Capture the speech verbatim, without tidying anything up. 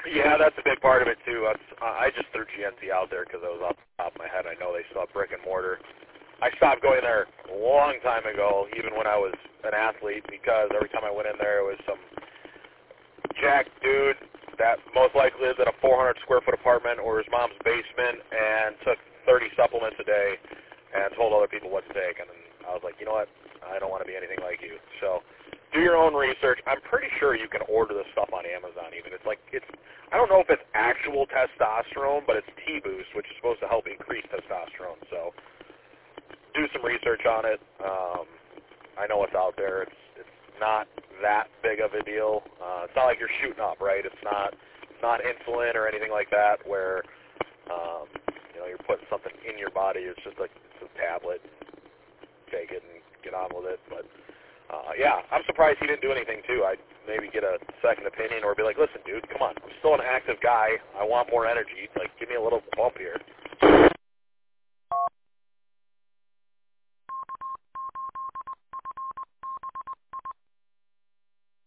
Yeah, that's a big part of it too. That's, uh, I just threw G N C out there because it was off the top of my head. I know they still have brick and mortar. I stopped going there a long time ago, even when I was an athlete, because every time I went in there, it was some jacked dude that most likely lived in a four hundred square foot apartment or his mom's basement and took thirty supplements a day and told other people what to take. And I was like, you know what? I don't want to be anything like you. So do your own research. I'm pretty sure you can order this stuff on Amazon even. It's like, it's, I don't know if it's actual testosterone, but it's T-Boost, which is supposed to help increase testosterone. So do some research on it. Um, I know it's out there. It's it's not that big of a deal. Uh, it's not like you're shooting up, right? It's not it's not insulin or anything like that where um, you know you're putting something in your body. It's just like it's a tablet. Take it and get on with it. But uh, yeah, I'm surprised he didn't do anything too. I'd maybe get a second opinion or be like, listen, dude, come on. I'm still an active guy. I want more energy. Like, give me a little bump here.